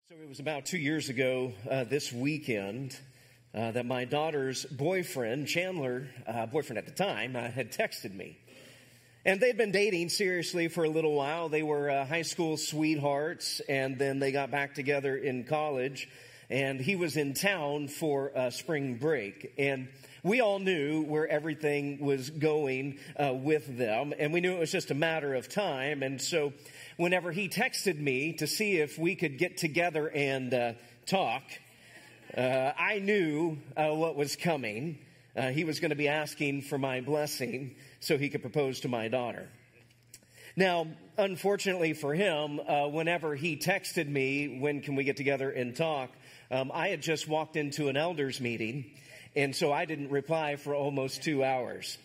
So it was about 2 years ago this weekend that my daughter's boyfriend, Chandler, boyfriend at the time, had texted me. And they'd been dating seriously for a little while. They were high school sweethearts, and then they got back together in college. And he was in town for spring break. And we all knew where everything was going with them. And we knew it was just a matter of time. And so whenever he texted me to see if we could get together and talk, I knew what was coming. He was going to be asking for my blessing so he could propose to my daughter. Now, unfortunately for him, whenever he texted me, when can we get together and talk, I had just walked into an elders meeting, and so I didn't reply for almost 2 hours.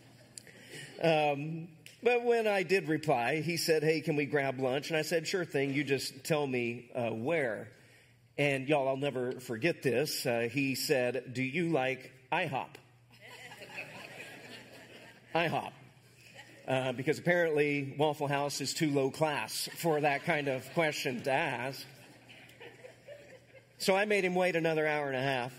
But when I did reply, he said, "Hey, can we grab lunch?" And I said, "Sure thing, you just tell me where." And y'all, I'll never forget this. He said, "Do you like IHOP?" IHOP. Because apparently Waffle House is too low class for that kind of question to ask. So I made him wait another hour and a half.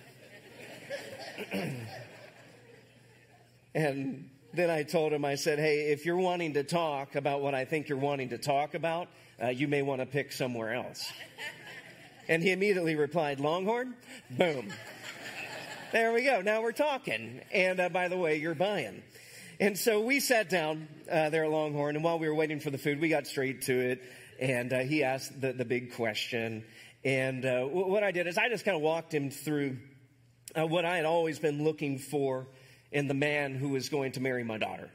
And then I told him, I said, "Hey, if you're wanting to talk about what I think you're wanting to talk about, you may want to pick somewhere else." And he immediately replied, "Longhorn?" Boom. There we go. Now we're talking. And by the way, you're buying. And so we sat down there at Longhorn, and while we were waiting for the food, we got straight to it. And he asked the big question. And what I did is I just kind of walked him through what I had always been looking for in the man who was going to marry my daughter.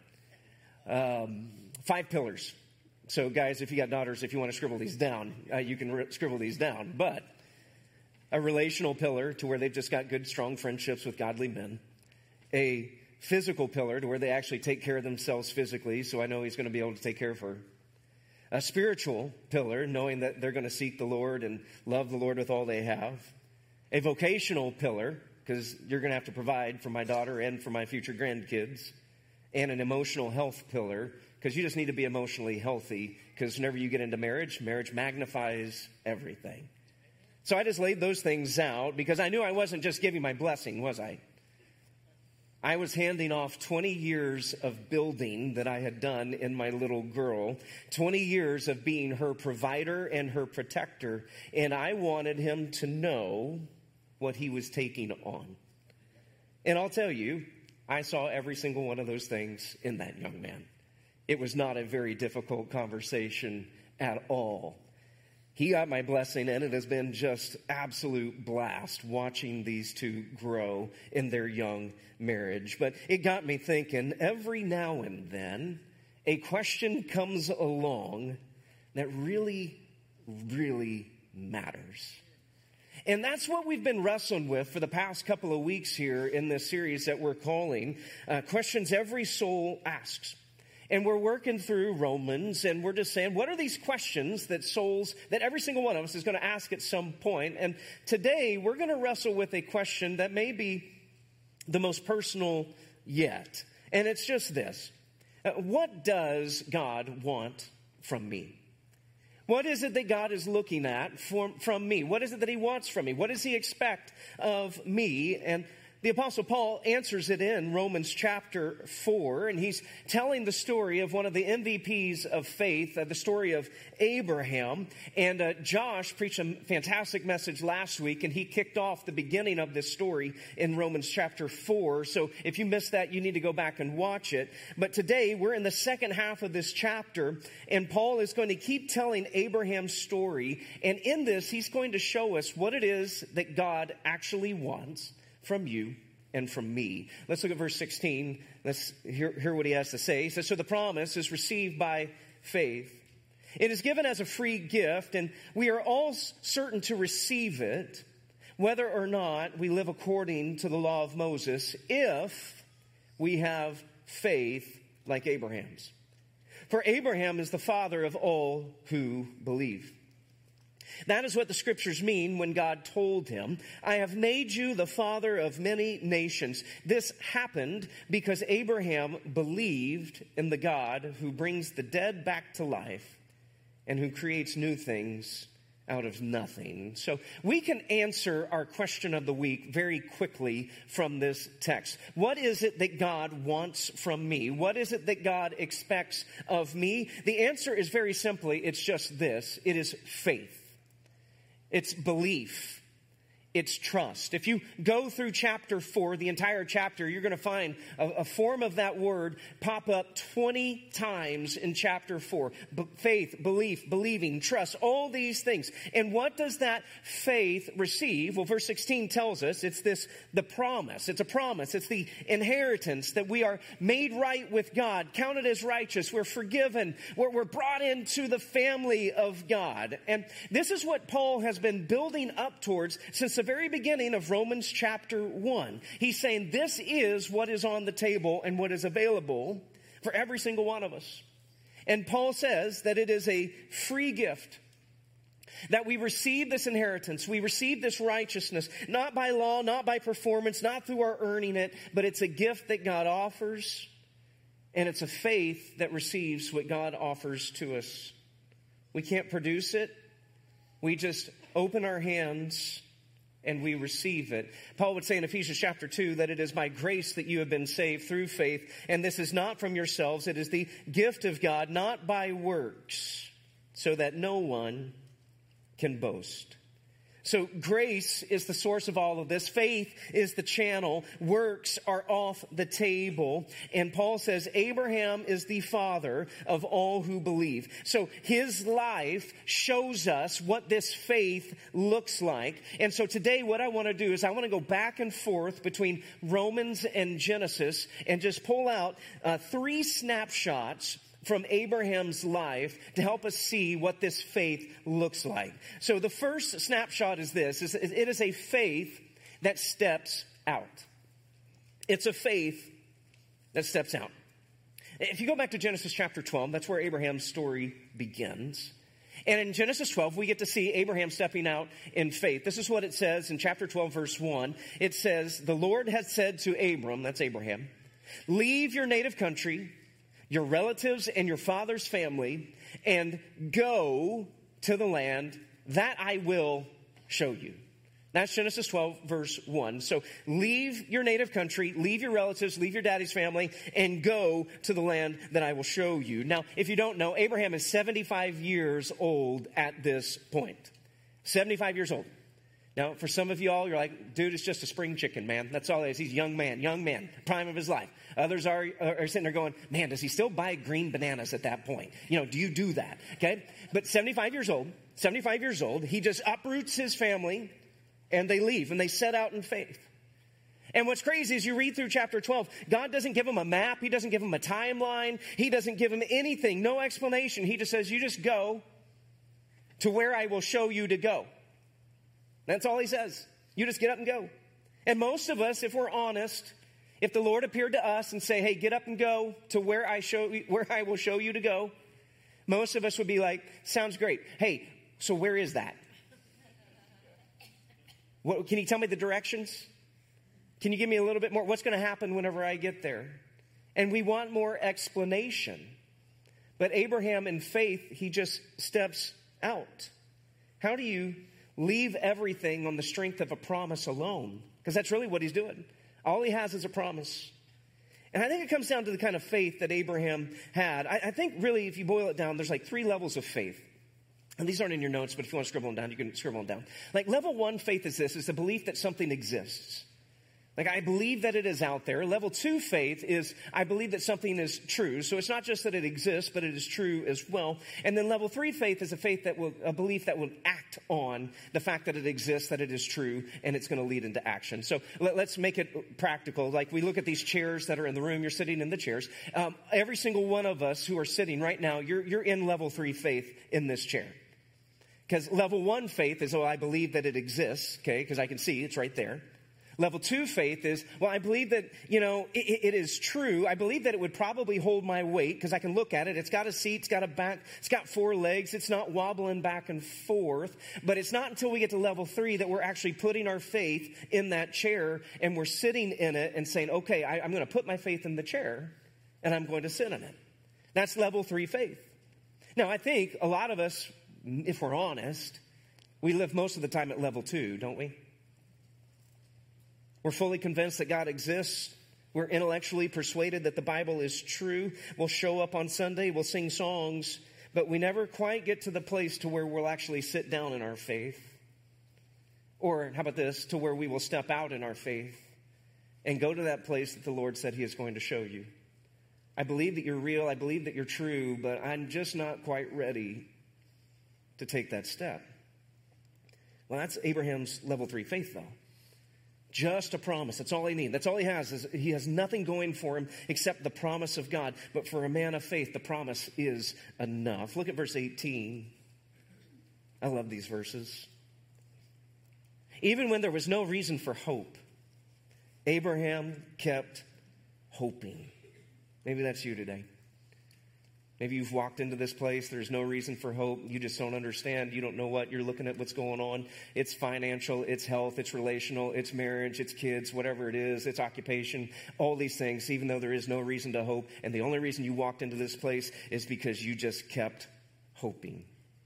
5 pillars. So guys, if you got daughters, if you want to scribble these down, you can scribble these down. But a relational pillar to where they've just got good, strong friendships with godly men. A physical pillar to where they actually take care of themselves physically, so I know he's going to be able to take care of her. A spiritual pillar, knowing that they're going to seek the Lord and love the Lord with all they have. A vocational pillar, because you're going to have to provide for my daughter and for my future grandkids. And an emotional health pillar, because you just need to be emotionally healthy, because whenever you get into marriage, marriage magnifies everything. So I just laid those things out, because I knew I wasn't just giving my blessing, was I? I was handing off 20 years of building that I had done in my little girl, 20 years of being her provider and her protector, and I wanted him to know what he was taking on. And I'll tell you, I saw every single one of those things in that young man. It was not a very difficult conversation at all. He got my blessing, and it has been just absolute blast watching these two grow in their young marriage. But it got me thinking, every now and then, a question comes along that really, really matters. And that's what we've been wrestling with for the past couple of weeks here in this series that we're calling Questions Every Soul Asks. And we're working through Romans, and we're just saying, what are these questions that every single one of us is going to ask at some point? And today, we're going to wrestle with a question that may be the most personal yet. And it's just this. What does God want from me? What is it that God is looking at from me? What is it that he wants from me? What does he expect of me? And the Apostle Paul answers it in Romans chapter 4, and he's telling the story of one of the MVPs of faith, the story of Abraham. And Josh preached a fantastic message last week, and he kicked off the beginning of this story in Romans chapter 4. So if you missed that, you need to go back and watch it. But today, we're in the second half of this chapter, and Paul is going to keep telling Abraham's story. And in this, he's going to show us what it is that God actually wants from you and from me. Let's look at verse 16. Let's hear what he has to say. He says, "So the promise is received by faith. It is given as a free gift, and we are all certain to receive it, whether or not we live according to the law of Moses, if we have faith like Abraham's. For Abraham is the father of all who believe. That is what the scriptures mean when God told him, 'I have made you the father of many nations.' This happened because Abraham believed in the God who brings the dead back to life and who creates new things out of nothing. So we can answer our question of the week very quickly from this text. What is it that God wants from me? What is it that God expects of me? The answer is very simply, it's just this. It is faith. It's belief. It's trust. If you go through chapter 4, the entire chapter, you're going to find a form of that word pop up 20 times in chapter 4. Faith, belief, believing, trust, all these things. And what does that faith receive? Well, verse 16 tells us it's the promise. It's a promise. It's the inheritance that we are made right with God, counted as righteous. We're forgiven. We're brought into the family of God. And this is what Paul has been building up towards since the very beginning of Romans chapter 1. He's saying this is what is on the table and what is available for every single one of us. And Paul says that it is a free gift, that we receive this inheritance, we receive this righteousness, not by law, not by performance, not through our earning it, but it's a gift that God offers, and it's a faith that receives what God offers to us. We can't produce it. We just open our hands and we receive it. Paul would say in Ephesians chapter 2 that it is by grace that you have been saved through faith, and this is not from yourselves, it is the gift of God, not by works, so that no one can boast. So grace is the source of all of this. Faith is the channel. Works are off the table. And Paul says Abraham is the father of all who believe. So his life shows us what this faith looks like. And so today what I want to do is I want to go back and forth between Romans and Genesis and just pull out 3 snapshots from Abraham's life to help us see what this faith looks like. So the first snapshot is this. It is a faith that steps out. It's a faith that steps out. If you go back to Genesis chapter 12, that's where Abraham's story begins. And in Genesis 12, we get to see Abraham stepping out in faith. This is what it says in chapter 12, verse 1. It says, the Lord had said to Abram, that's Abraham, leave your native country, your relatives and your father's family, and go to the land that I will show you. That's Genesis 12, verse 1. So leave your native country, leave your relatives, leave your daddy's family, and go to the land that I will show you. Now, if you don't know, Abraham is 75 years old at this point. 75 years old. Now, for some of y'all, you're like, dude, it's just a spring chicken, man. That's all it is. He's a young man, prime of his life. Others are sitting there going, man, does he still buy green bananas at that point? You know, do you do that? Okay? But 75 years old, he just uproots his family and they leave and they set out in faith. And what's crazy is you read through chapter 12, God doesn't give him a map. He doesn't give him a timeline. He doesn't give him anything, no explanation. He just says, you just go to where I will show you to go. That's all he says. You just get up and go. And most of us, if we're honest, if the Lord appeared to us and say, hey, get up and go to where I will show you to go, most of us would be like, sounds great. Hey, so where is that? Can you tell me the directions? Can you give me a little bit more? What's going to happen whenever I get there? And we want more explanation. But Abraham, in faith, he just steps out. How do you leave everything on the strength of a promise alone? Because that's really what he's doing. All he has is a promise. And I think it comes down to the kind of faith that Abraham had. I think really, if you boil it down, there's like 3 levels of faith. And these aren't in your notes, but if you want to scribble them down, you can scribble them down. Like level 1 faith is this, is the belief that something exists. Like, I believe that it is out there. Level 2 faith is, I believe that something is true. So it's not just that it exists, but it is true as well. And then level 3 faith is a belief that will act on the fact that it exists, that it is true, and it's going to lead into action. So let's make it practical. Like, we look at these chairs that are in the room. You're sitting in the chairs. Every single one of us who are sitting right now, you're in level 3 faith in this chair. Because level 1 faith is, I believe that it exists, okay, because I can see it's right there. Level 2 faith is, I believe that, it is true. I believe that it would probably hold my weight because I can look at it. It's got a seat, it's got a back, it's got 4 legs. It's not wobbling back and forth. But it's not until we get to level 3 that we're actually putting our faith in that chair and we're sitting in it and saying, okay, I'm going to put my faith in the chair and I'm going to sit in it. That's level 3 faith. Now, I think a lot of us, if we're honest, We live most of the time at level 2, don't we? We're fully convinced that God exists. We're intellectually persuaded that the Bible is true. We'll show up on Sunday, we'll sing songs, but we never quite get to the place to where we'll actually sit down in our faith. Or how about this, to where we will step out in our faith and go to that place that the Lord said He is going to show you. I believe that you're real, I believe that you're true, but I'm just not quite ready to take that step. Well, that's Abraham's level 3 faith, though. Just a promise. That's all he needs. That's all he has. Is he has nothing going for him except the promise of God. But for a man of faith, the promise is enough. Look at verse 18. I love these verses. Even when there was no reason for hope, Abraham kept hoping. Maybe that's you today. Maybe you've walked into this place, there's no reason for hope, you just don't understand, you don't know what, you're looking at what's going on. It's financial, it's health, it's relational, it's marriage, it's kids, whatever it is, it's occupation, all these things, even though there is no reason to hope. And the only reason you walked into this place is because you just kept hoping.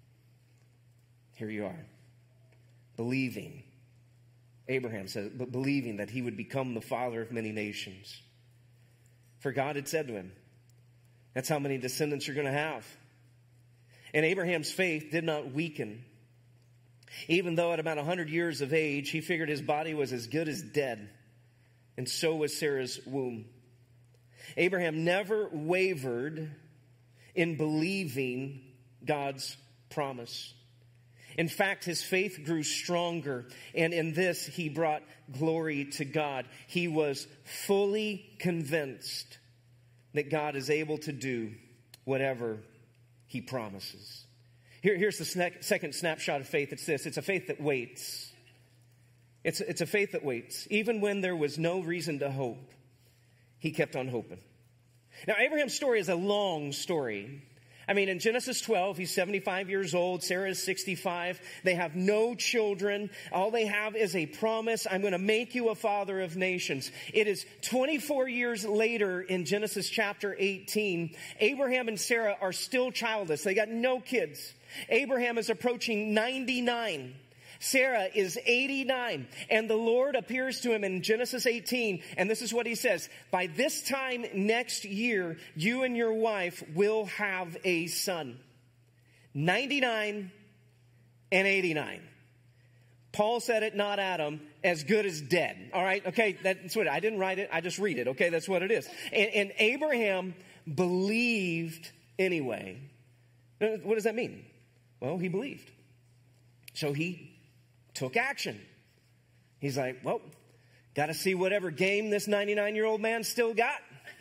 Here you are, believing. Abraham says, but believing that he would become the father of many nations. For God had said to him, that's how many descendants you're going to have. And Abraham's faith did not weaken. Even though at about 100 years of age, he figured his body was as good as dead. And so was Sarah's womb. Abraham never wavered in believing God's promise. In fact, his faith grew stronger, and in this he brought glory to God. He was fully convinced that God is able to do whatever He promises. Here's the second snapshot of faith. It's this. It's a faith that waits. It's a faith that waits. Even when there was no reason to hope, he kept on hoping. Now, Abraham's story is a long story. I mean, in Genesis 12, he's 75 years old. Sarah is 65. They have no children. All they have is a promise. I'm going to make you a father of nations. It is 24 years later in Genesis chapter 18. Abraham and Sarah are still childless. They got no kids. Abraham is approaching 99. Sarah is 89, and the Lord appears to him in Genesis 18, and this is what he says: by this time next year, you and your wife will have a son. 99 and 89. Paul said it, not Adam, as good as dead. All right, okay, that's what I didn't write it, I just read it. Okay, that's what it is. And Abraham believed anyway. What does that mean? Well, he believed. So he took action. He's like, well, got to see whatever game this 99-year-old man still got.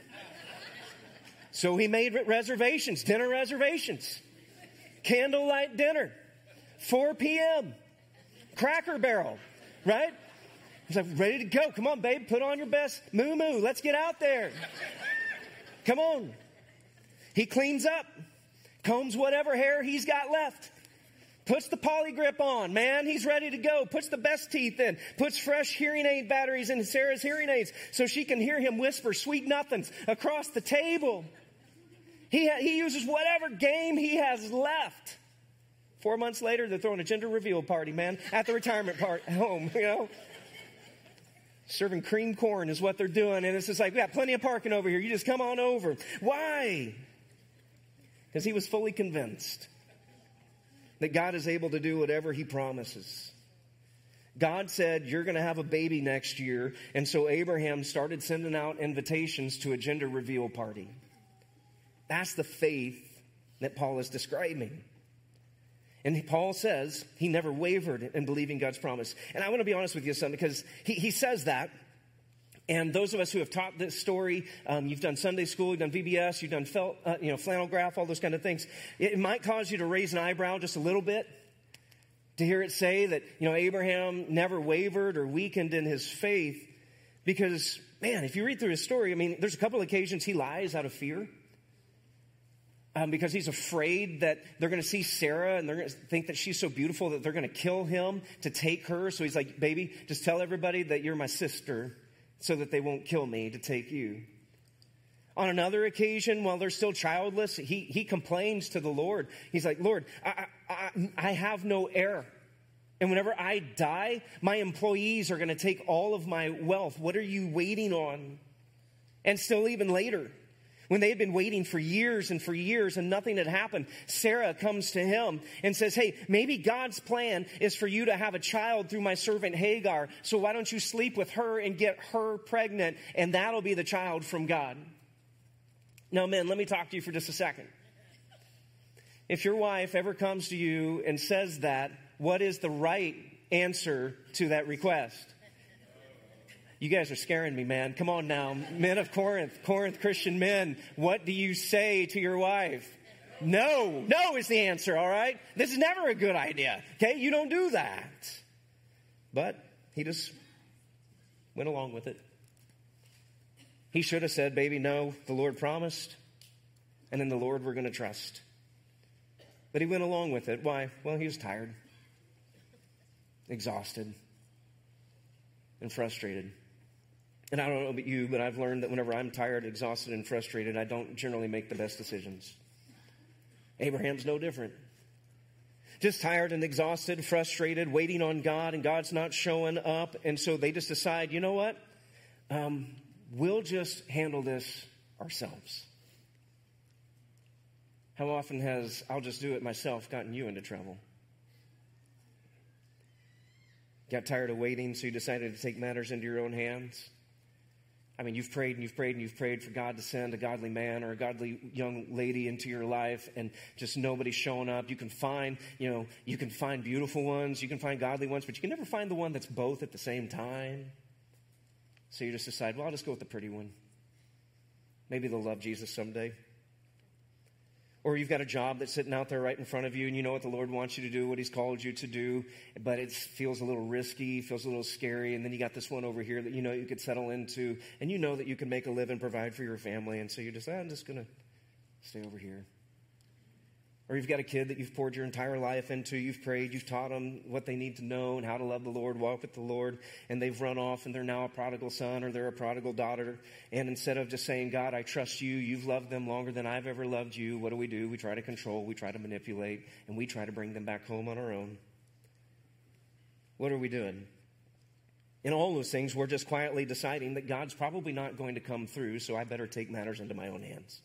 So he made reservations, dinner reservations, candlelight dinner, 4 p.m., Cracker Barrel, right? He's like, ready to go. Come on, babe, put on your best moo-moo. Let's get out there. Come on. He cleans up, combs whatever hair he's got left. Puts the polygrip on, man. He's ready to go. Puts the best teeth in. Puts fresh hearing aid batteries in Sarah's hearing aids so she can hear him whisper sweet nothings across the table. He uses whatever game he has left. 4 months later, they're throwing a gender reveal party, man, at the retirement home, you know. Serving cream corn is what they're doing. And it's just like, we got plenty of parking over here. You just come on over. Why? Because he was fully convinced that God is able to do whatever He promises. God said, you're going to have a baby next year. And so Abraham started sending out invitations to a gender reveal party. That's the faith that Paul is describing. And Paul says he never wavered in believing God's promise. And I want to be honest with you, son, because he says that. And those of us who have taught this story, you've done Sunday school, you've done VBS, you've done flannel graph, all those kind of things. It might cause you to raise an eyebrow just a little bit to hear it say that, Abraham never wavered or weakened in his faith. Because, man, if you read through his story, there's a couple of occasions he lies out of fear. Because he's afraid that they're going to see Sarah and they're going to think that she's so beautiful that they're going to kill him to take her. So he's like, baby, just tell everybody that you're my sister, so that they won't kill me to take you. On another occasion, while they're still childless, he complains to the Lord. He's like, Lord, I have no heir. And whenever I die, my employees are going to take all of my wealth. What are you waiting on? And still even later, when they had been waiting for years and nothing had happened, Sarah comes to him and says, hey, maybe God's plan is for you to have a child through my servant Hagar. So why don't you sleep with her and get her pregnant, and that'll be the child from God. Now, men, let me talk to you for just a second. If your wife ever comes to you and says that, what is the right answer to that request? You guys are scaring me, man. Come on now. Men of Corinth Christian men, what do you say to your wife? No. No is the answer, all right? This is never a good idea, okay? You don't do that. But he just went along with it. He should have said, baby, no, the Lord promised, and in the Lord we're going to trust. But he went along with it. Why? Well, he was tired, exhausted, and frustrated. And I don't know about you, but I've learned that whenever I'm tired, exhausted, and frustrated, I don't generally make the best decisions. Abraham's no different. Just tired and exhausted, frustrated, waiting on God, and God's not showing up. And so they just decide, you know what? We'll just handle this ourselves. How often has I'll just do it myself gotten you into trouble? Got tired of waiting, so you decided to take matters into your own hands? I mean, you've prayed and you've prayed and you've prayed for God to send a godly man or a godly young lady into your life, and just nobody's showing up. You can find beautiful ones, you can find godly ones, but you can never find the one that's both at the same time. So you just decide, well, I'll just go with the pretty one. Maybe they'll love Jesus someday. Or you've got a job that's sitting out there right in front of you, and you know what the Lord wants you to do, what He's called you to do, but it feels a little risky, feels a little scary, and then you got this one over here that you know you could settle into, and you know that you can make a living, provide for your family, and so you decide, I'm just going to stay over here. Or you've got a kid that you've poured your entire life into, you've prayed, you've taught them what they need to know and how to love the Lord, walk with the Lord, and they've run off and they're now a prodigal son or they're a prodigal daughter. And instead of just saying, God, I trust you, you've loved them longer than I've ever loved you, what do? We try to control, we try to manipulate, and we try to bring them back home on our own. What are we doing? In all those things, we're just quietly deciding that God's probably not going to come through, so I better take matters into my own hands.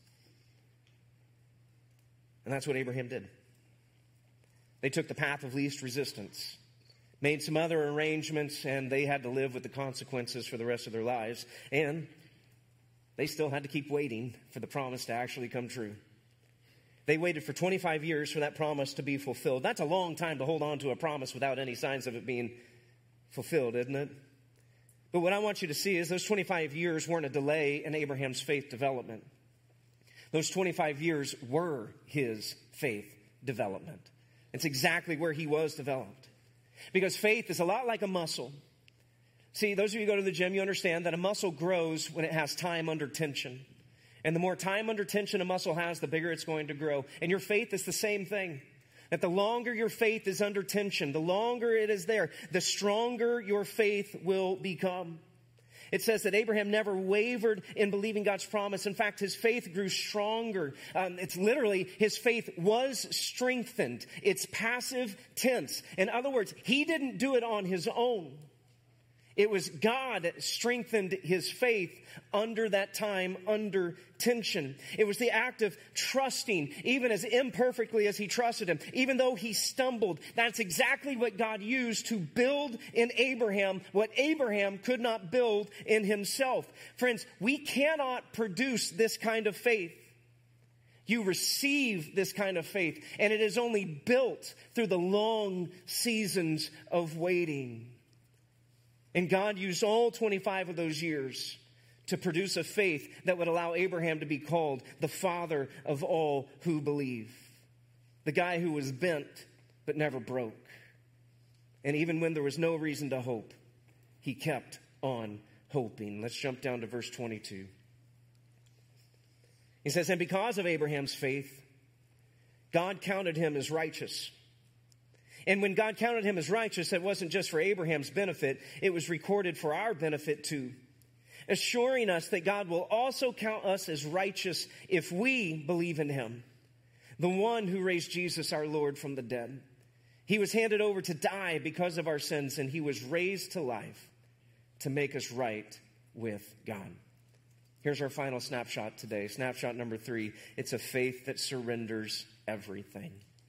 And that's what Abraham did. They took the path of least resistance, made some other arrangements, and they had to live with the consequences for the rest of their lives. And they still had to keep waiting for the promise to actually come true. They waited for 25 years for that promise to be fulfilled. That's a long time to hold on to a promise without any signs of it being fulfilled, isn't it? But what I want you to see is those 25 years weren't a delay in Abraham's faith development. Those 25 years were his faith development. It's exactly where he was developed. Because faith is a lot like a muscle. See, those of you who go to the gym, you understand that a muscle grows when it has time under tension. And the more time under tension a muscle has, the bigger it's going to grow. And your faith is the same thing. That the longer your faith is under tension, the longer it is there, the stronger your faith will become. It says that Abraham never wavered in believing God's promise. In fact, his faith grew stronger. It's literally, his faith was strengthened. It's passive tense. In other words, he didn't do it on his own. It was God that strengthened his faith under that time, under tension. It was the act of trusting, even as imperfectly as he trusted him. Even though he stumbled, that's exactly what God used to build in Abraham what Abraham could not build in himself. Friends, we cannot produce this kind of faith. You receive this kind of faith, and it is only built through the long seasons of waiting. And God used all 25 of those years to produce a faith that would allow Abraham to be called the father of all who believe. The guy who was bent but never broke. And even when there was no reason to hope, he kept on hoping. Let's jump down to verse 22. He says, and because of Abraham's faith, God counted him as righteous. And when God counted him as righteous, it wasn't just for Abraham's benefit. It was recorded for our benefit too, assuring us that God will also count us as righteous if we believe in him, the one who raised Jesus our Lord from the dead. He was handed over to die because of our sins, and he was raised to life to make us right with God. Here's our final snapshot today. Snapshot number 3. It's a faith that surrenders everything.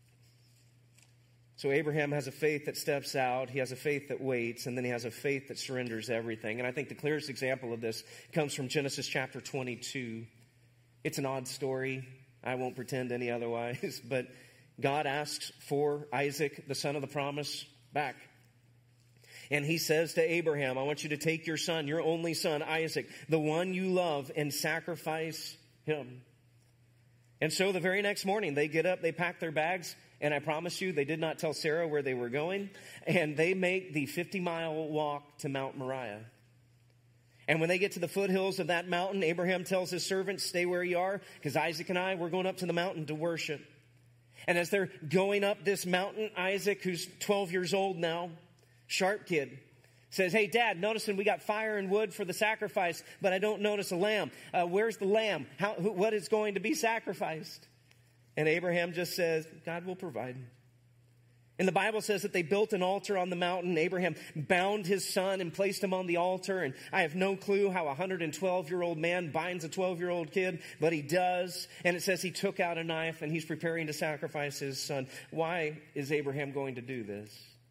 So Abraham has a faith that steps out, he has a faith that waits, and then he has a faith that surrenders everything. And I think the clearest example of this comes from Genesis chapter 22. It's an odd story. I won't pretend any otherwise, but God asks for Isaac, the son of the promise, back. And he says to Abraham, I want you to take your son, your only son, Isaac, the one you love, and sacrifice him. And so the very next morning, they get up, they pack their bags, and I promise you, they did not tell Sarah where they were going, and they make the 50-mile walk to Mount Moriah. And when they get to the foothills of that mountain, Abraham tells his servants, stay where you are, because Isaac and I, we're going up to the mountain to worship. And as they're going up this mountain, Isaac, who's 12 years old now, sharp kid, says, hey, Dad, noticing we got fire and wood for the sacrifice, but I don't notice a lamb. Where's the lamb? What is going to be sacrificed? And Abraham just says, God will provide. And the Bible says that they built an altar on the mountain. Abraham bound his son and placed him on the altar. And I have no clue how a 112-year-old man binds a 12-year-old kid, but he does. And it says he took out a knife and he's preparing to sacrifice his son. Why is Abraham going to do this?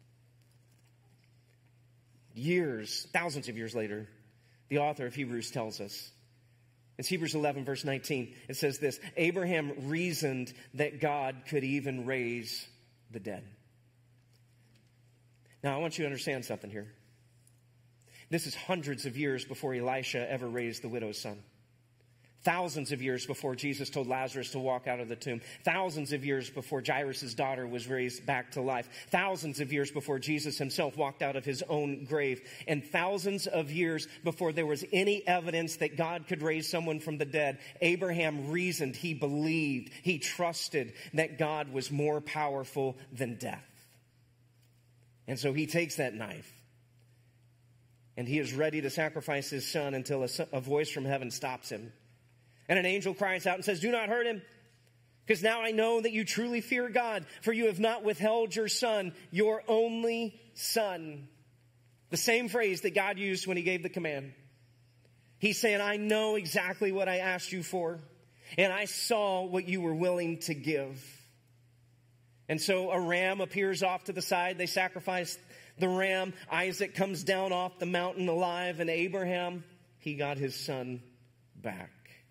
Years, thousands of years later, the author of Hebrews tells us. It's Hebrews 11, verse 19. It says this, Abraham reasoned that God could even raise the dead. Now, I want you to understand something here. This is hundreds of years before Elisha ever raised the widow's son. Thousands of years before Jesus told Lazarus to walk out of the tomb. Thousands of years before Jairus' daughter was raised back to life. Thousands of years before Jesus himself walked out of his own grave. And thousands of years before there was any evidence that God could raise someone from the dead, Abraham reasoned, he believed, he trusted that God was more powerful than death. And so he takes that knife and he is ready to sacrifice his son until a voice from heaven stops him. And an angel cries out and says, do not hurt him, because now I know that you truly fear God, for you have not withheld your son, your only son. The same phrase that God used when he gave the command. He's saying, I know exactly what I asked you for, and I saw what you were willing to give. And so a ram appears off to the side. They sacrifice the ram. Isaac comes down off the mountain alive, and Abraham, he got his son back.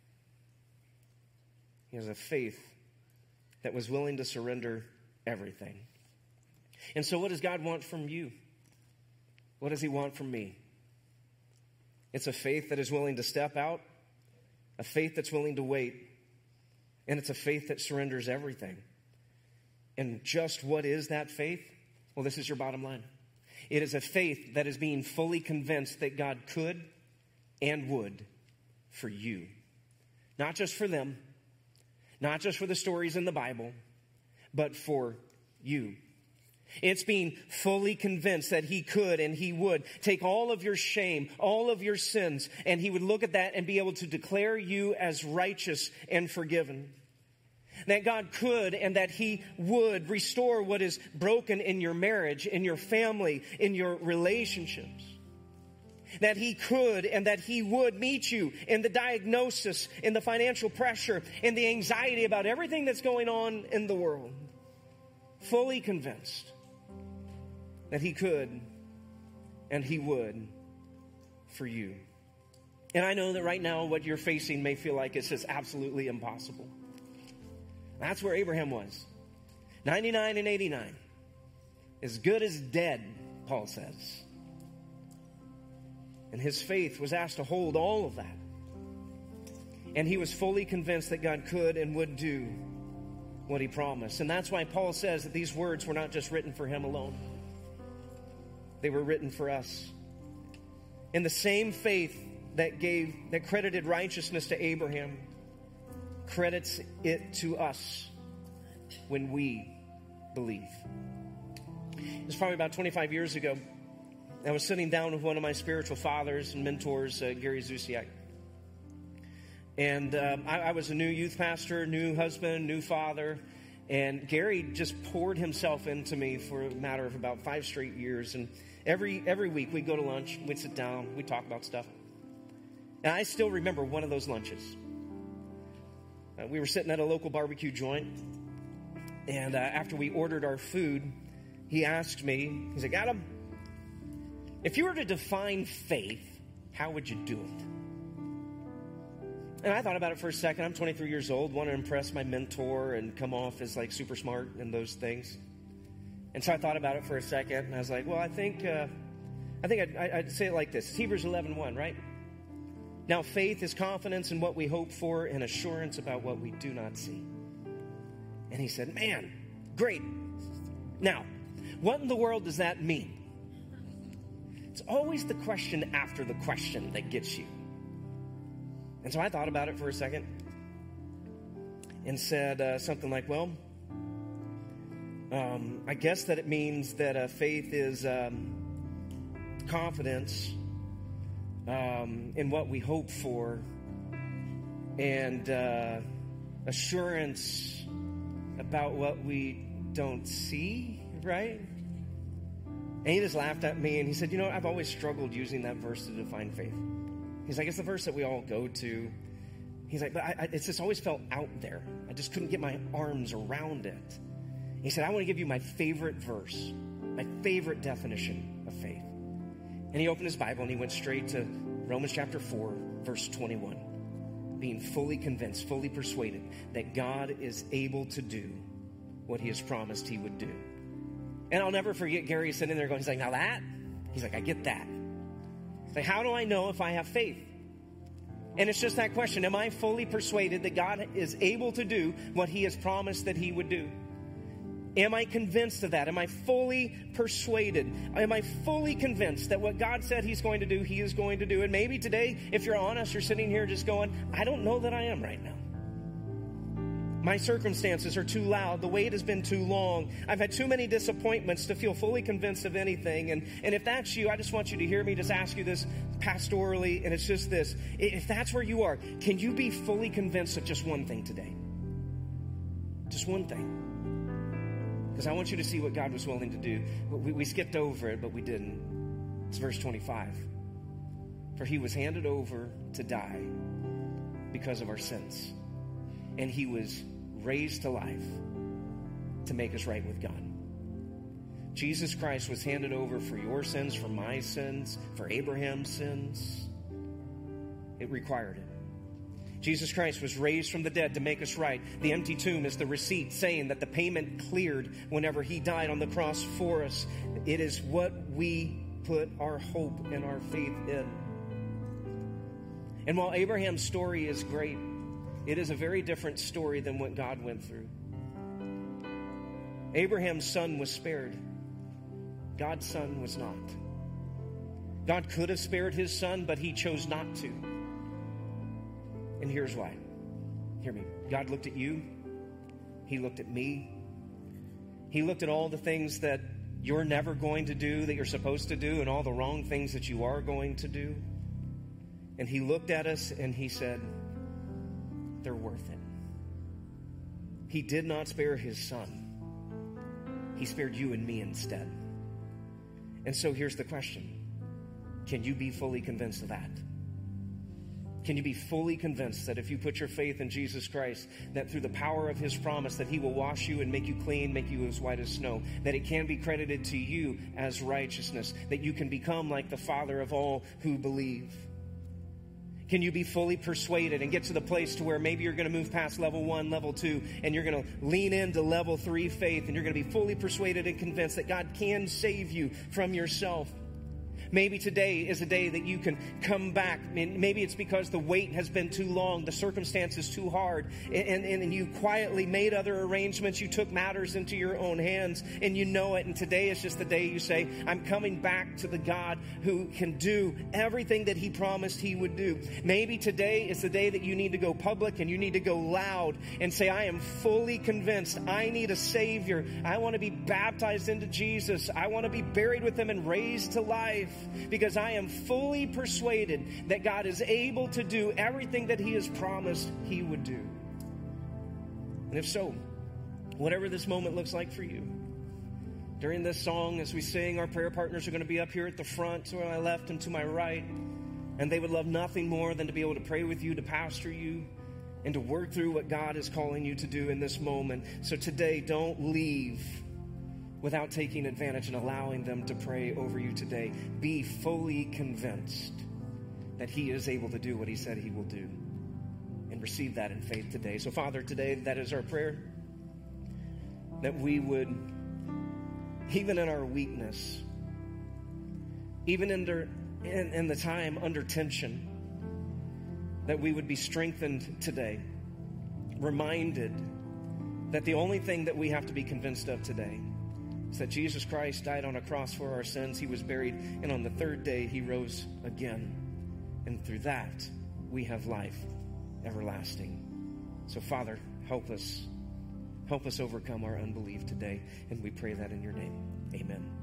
He has a faith that was willing to surrender everything. And so what does God want from you? What does he want from me? It's a faith that is willing to step out, a faith that's willing to wait, and it's a faith that surrenders everything. And just what is that faith? Well, this is your bottom line. It is a faith that is being fully convinced that God could and would for you. Not just for them, not just for the stories in the Bible, but for you. It's being fully convinced that he could and he would take all of your shame, all of your sins, and he would look at that and be able to declare you as righteous and forgiven. That God could and that he would restore what is broken in your marriage, in your family, in your relationships. That he could and that he would meet you in the diagnosis, in the financial pressure, in the anxiety about everything that's going on in the world. Fully convinced that he could and he would for you. And I know that right now what you're facing may feel like it's just absolutely impossible. That's where Abraham was. 99 and 89. As good as dead, Paul says. And his faith was asked to hold all of that. And he was fully convinced that God could and would do what he promised. And that's why Paul says that these words were not just written for him alone. They were written for us. And the same faith that credited righteousness to Abraham credits it to us when we believe. It was probably about 25 years ago. I was sitting down with one of my spiritual fathers and mentors, Gary Zusiak. And I was a new youth pastor, new husband, new father. And Gary just poured himself into me for a matter of about 5 straight years. And every week we'd go to lunch, we'd sit down, we'd talk about stuff. And I still remember one of those lunches. We were sitting at a local barbecue joint. And after we ordered our food, he asked me, he's like, Adam, if you were to define faith, how would you do it? And I thought about it for a second. I'm 23 years old, want to impress my mentor and come off as like super smart and those things. And so I thought about it for a second, and I was like, well, I think I'd say it like this. It's Hebrews 11:1, right? Now faith is confidence in what we hope for and assurance about what we do not see. And he said, man, great. Now, what in the world does that mean? It's always the question after the question that gets you. And so I thought about it for a second and said something like, well, I guess that it means that faith is confidence in what we hope for and assurance about what we don't see, right? And he just laughed at me and he said, you know, I've always struggled using that verse to define faith. He's like, it's the verse that we all go to. He's like, but it's just always felt out there. I just couldn't get my arms around it. He said, I want to give you my favorite verse, my favorite definition of faith. And he opened his Bible and he went straight to Romans chapter 4, verse 21. Being fully convinced, fully persuaded that God is able to do what he has promised he would do. And I'll never forget Gary sitting there going, he's like, now that? He's like, I get that. Like, how do I know if I have faith? And it's just that question. Am I fully persuaded that God is able to do what he has promised that he would do? Am I convinced of that? Am I fully persuaded? Am I fully convinced that what God said he's going to do, he is going to do? And maybe today, if you're honest, you're sitting here just going, I don't know that I am right now. My circumstances are too loud. The wait has been too long. I've had too many disappointments to feel fully convinced of anything. And if that's you, I just want you to hear me just ask you this pastorally. And it's just this. If that's where you are, can you be fully convinced of just one thing today? Just one thing. Because I want you to see what God was willing to do. We skipped over it, but we didn't. It's verse 25. For he was handed over to die because of our sins. And he was raised to life to make us right with God. Jesus Christ was handed over for your sins, for my sins, for Abraham's sins. It required it. Jesus Christ was raised from the dead to make us right. The empty tomb is the receipt saying that the payment cleared whenever he died on the cross for us. It is what we put our hope and our faith in. And while Abraham's story is great, it is a very different story than what God went through. Abraham's son was spared. God's son was not. God could have spared his son, but he chose not to. And here's why. Hear me. God looked at you. He looked at me. He looked at all the things that you're never going to do, that you're supposed to do, and all the wrong things that you are going to do. And he looked at us and he said, they're worth it. He did not spare his son. He spared you and me instead. And so here's the question. Can you be fully convinced of that? Can you be fully convinced that if you put your faith in Jesus Christ, that through the power of his promise that he will wash you and make you clean, make you as white as snow, that it can be credited to you as righteousness, that you can become like the Father of all who believe? Can you be fully persuaded and get to the place to where maybe you're going to move past level 1, level 2, and you're going to lean into level 3 faith, and you're going to be fully persuaded and convinced that God can save you from yourself? Maybe today is a day that you can come back. Maybe it's because the wait has been too long, the circumstance is too hard, and you quietly made other arrangements. You took matters into your own hands, and you know it. And today is just the day you say, I'm coming back to the God who can do everything that he promised he would do. Maybe today is the day that you need to go public and you need to go loud and say, I am fully convinced I need a Savior. I want to be baptized into Jesus. I want to be buried with him and raised to life. Because I am fully persuaded that God is able to do everything that he has promised he would do. And if so, Whatever this moment looks like for you. During this song, as we sing, our prayer partners are going to be up here at the front, to my left and to my right. And they would love nothing more than to be able to pray with you, to pastor you, and to work through what God is calling you to do in this moment. So today, don't leave without taking advantage and allowing them to pray over you today. Be fully convinced that He is able to do what He said He will do. And receive that in faith today. So Father, today, that is our prayer. That we would, even in our weakness, even in the time under tension, that we would be strengthened today, reminded that the only thing that we have to be convinced of today is that Jesus Christ died on a cross for our sins. He was buried, and on the third day, He rose again. And through that, we have life everlasting. So, Father, help us. Help us overcome our unbelief today. And we pray that in your name. Amen.